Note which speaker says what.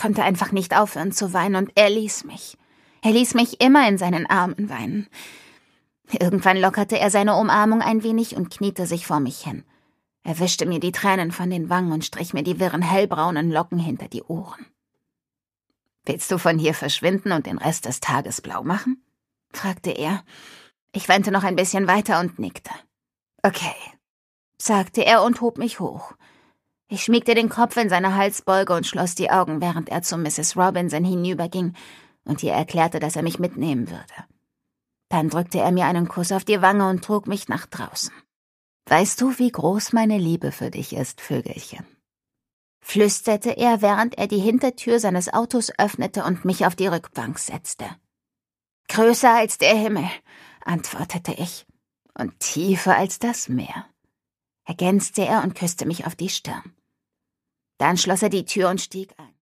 Speaker 1: konnte einfach nicht aufhören zu weinen und er ließ mich. Er ließ mich immer in seinen Armen weinen. Irgendwann lockerte er seine Umarmung ein wenig und kniete sich vor mich hin. Er wischte mir die Tränen von den Wangen und strich mir die wirren hellbraunen Locken hinter die Ohren. »Willst du von hier verschwinden und den Rest des Tages blau machen?« fragte er. Ich weinte noch ein bisschen weiter und nickte. »Okay«, sagte er und hob mich hoch. Ich schmiegte den Kopf in seine Halsbeuge und schloss die Augen, während er zu Mrs. Robinson hinüberging und ihr erklärte, dass er mich mitnehmen würde. Dann drückte er mir einen Kuss auf die Wange und trug mich nach draußen. »Weißt du, wie groß meine Liebe für dich ist, Vögelchen?« flüsterte er, während er die Hintertür seines Autos öffnete und mich auf die Rückbank setzte. »Größer als der Himmel«, antwortete ich. »Und tiefer als das Meer«, ergänzte er und küsste mich auf die Stirn. Dann schloss er die Tür und stieg ein.